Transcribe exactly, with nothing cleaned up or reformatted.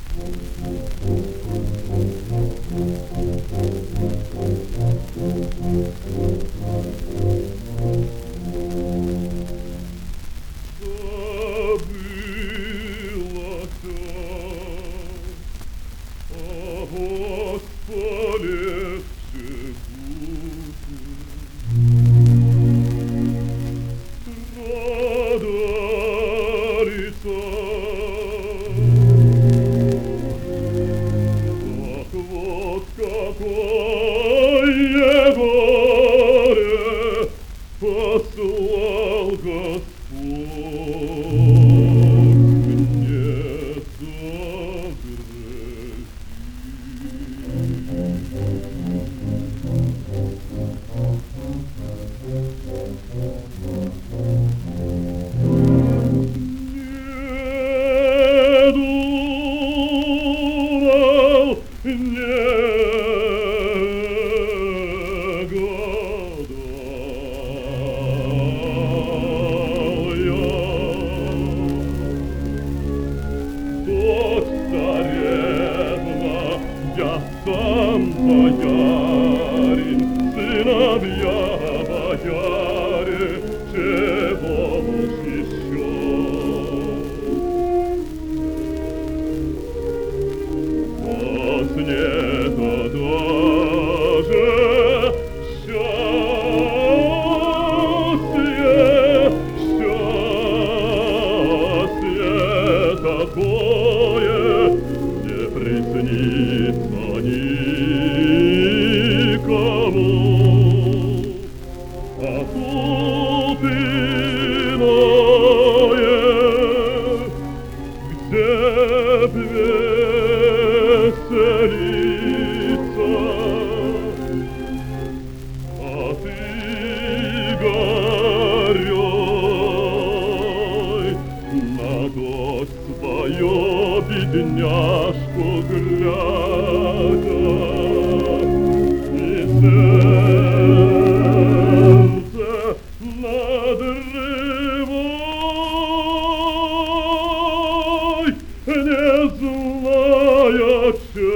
Какое горе послал Господь мне Не думал, не Я сам боярин, сыновья бояре, чего уж еще? Позднее-то даже счастье, счастье такое не приснится никому, а тут иное, где веселиться, а ты горюй на дочь свою бедняжку глядя. Сердце надрывай, не зная,